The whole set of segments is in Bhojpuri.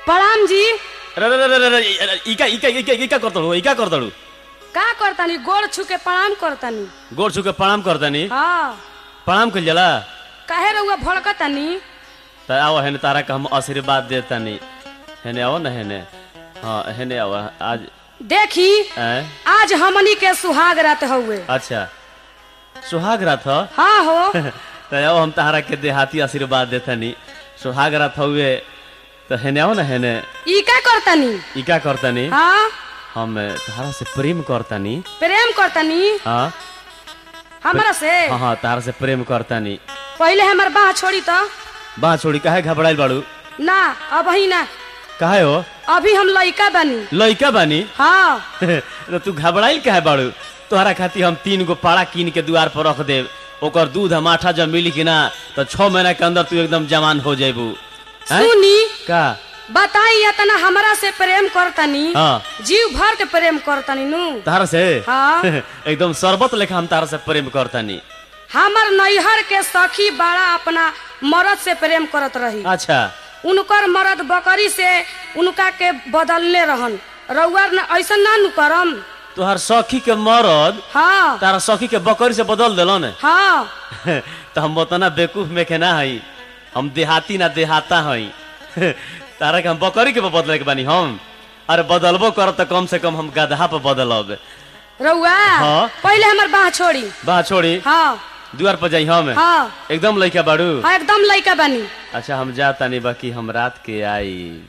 प्रणाम जी। इका करतलू का करतानी? गोड़ छू के प्रणाम करतानी। गोड़ छू के प्रणाम करतानी? हाँ। प्रणाम कइल जाला? काहे रउआ भड़कतानी? त आओ हेने तारा का हम आशीर्वाद देतानी। हेने आओ ना हेने। हाँ हेने आओ आज देखी आज हमनी के सुहाग रात हुए। अच्छा सुहाग रात हो? हाँ हो। त आओ हम तारा के देहाती आशीर्वाद देतानी। सुहाग रात हुए तो हेने आओ ना हेने। ई का करतानी? इका करतानी? हाँ हम तारा से प्रेम करतानी। प्रेम करतानी? हाँ हमरा से? हाँ हाँ तारा से प्रेम करतानी। पहले हमार बाह छोड़ी तो। बाह छोड़ी काहे घबराइल बाड़ू? ना अब ही ना। काहे हो? अभी हम लइका बानी। लइका बानी? हाँ। तो तू घबराइल काहे बाड़ू? तोहरा खातिर हम 3 गो पाड़ा कीन के द्वार पर रख देव। ओकर दूध माठा जब मिली कि ना तो 6 महीना के अंदर तू एकदम जवान हो जाबू। सुनी का बताई इतना हमरा से प्रेम करतानी। हाँ। जीव भर के प्रेम करतानी नु। तारा से? हाँ। एकदम शरबत लेखा हम तारा से प्रेम करतानी। हमर नैहर के सखी बड़ा अपना मर्द से प्रेम करत रही। अच्छा। उनकर मर्द बकरी से उनका के बदलने रहन। रउआ ऐसा ना नु करम। तोहर सखी के मर्द? हाँ। तारा सखी के बकरी से बदल देलन? हाँ। तो हम उतना बेवकूफ में के ना हई। हम देहाती ना देहाता हई। तारा के हम बकरी के बदले के बानी हम। अरे बदलबो कर तो कम से कम हम गधा पे बदलब। रउआ हाँ? पहले हमर बाह छोड़ी। बाह छोड़ी? हाँ। द्वार पर जाई हम? हाँ। एकदम लइका बाड़ू? हाँ एकदम लइका बानी। अच्छा हम जाता नहीं बाकी हम रात के आई।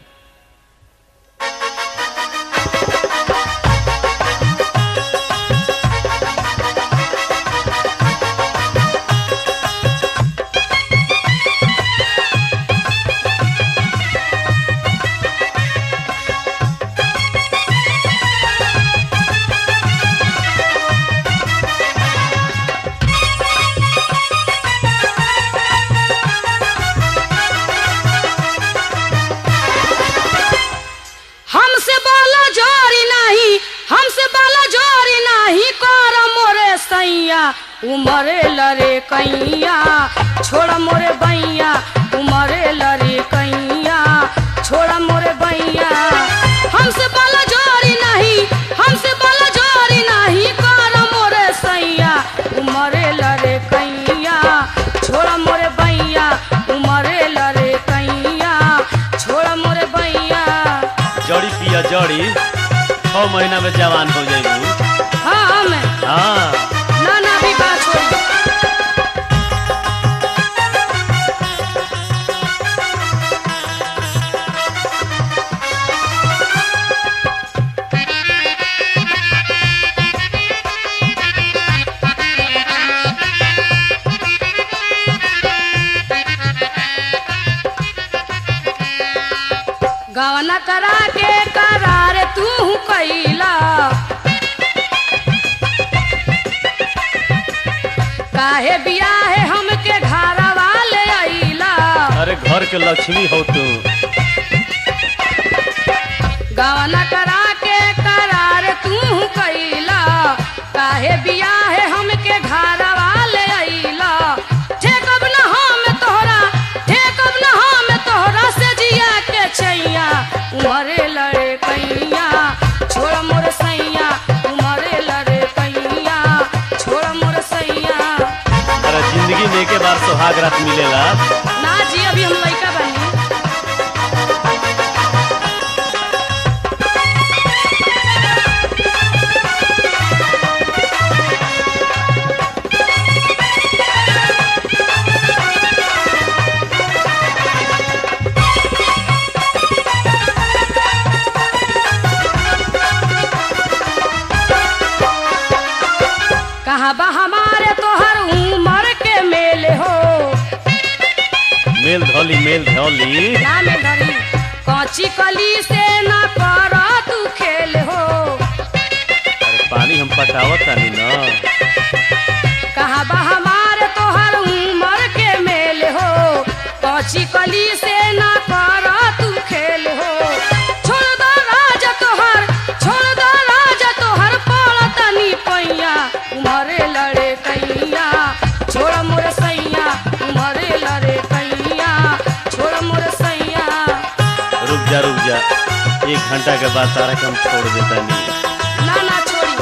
उमरे लरे कैया छोड़ा मोरे बैया। उमरे लरे कैया छोड़ा मोरे बैया। हमसे बाला जोरी नहीं, हमसे बाला जोरी नहीं कर मोरे सैया। उमरे लरे कैया छोड़ा मोरे बैया। उमरे लरे कैया छोड़ा मोरे बैया। जड़ी पिया जड़ी 6 महीना में जवान हो जाएगी। हाँ मैं हाँ ना ना भी बात छोड़। गवना करा के करार तू कैला। काहे बियाहे हमके घरवा ले आइला। अरे घर के लक्ष्मी हो तू। गवना करा के करार तू कैला। काहे बियाहे हमके घरवा ले आइला। ठेकब न हम तोहरा, ठेकब न हम तोहरा से जिया के छैया। उमरे लड़े कैया छोड़ मोर सैया। उमरे लड़े कैया छोड़ मोर सैया। अरे जिंदगी में के बार सुहाग रात मिलेला? ना जी अभी हम लइका बानी। कहाँ बा हमारे तोहर उमर के मेल हो। मेल धोली मेल धोली। ना में धरी कांची कली से ना कर तू खेल हो। अरे पानी हम पटावत तानी ना। कहाँ बा हमारे तोहर उमर के मेल हो। कांची कली से ना कर तू खेल हो। छोड़ दो राजा तोहर, छोड़ दो राजा तोहर पड़तनी पैया। उमरे लड़े कैया छोड़ मोर सैया। उमरे लड़े कैया छोड़ मोर सैया। रुक जा 1 घंटा के बाद तारा के हम छोड़ देता नहीं। ना ना छोड़ी।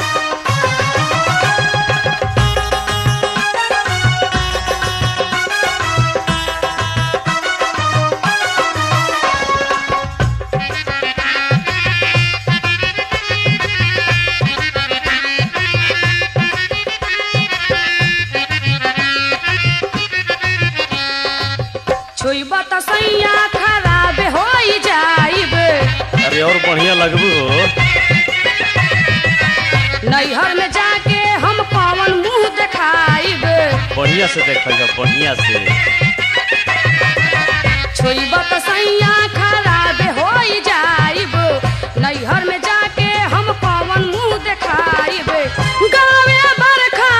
छुईबा त सैया खराब हो जाइब। अरे और बढ़िया लगबू हो। नैहर में जाके हम कौन मुंह दिखाइब। बढ़िया से देखा बढ़िया से। छुईबा त सैया खराब हो जाइब। नैहर में जाके हम कौन मुंह दिखाइब। गावे बरखा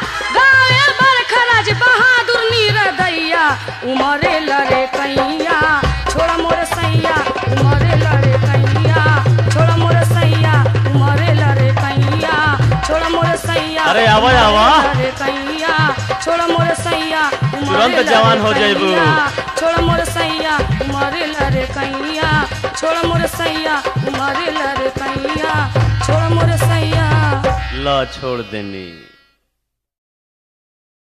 राज बहादुर नीरदैया उमरे लड़े कैया छोड़ा मोर सैया उमरे लड़े कैया छोड़ा मोर सैया उमरे लड़े कैया छोड़ा मोर सैया। अरे आवा आवा लड़े कैया छोड़ा मोर सैया तुरंत जवान हो जाइबू। छोड़ा मोर सैया उमरे लड़े कैया छोड़ा मोर सैया उमरे लड़े कैया छोड़ा मोर सैया। ला छोड़ देनी।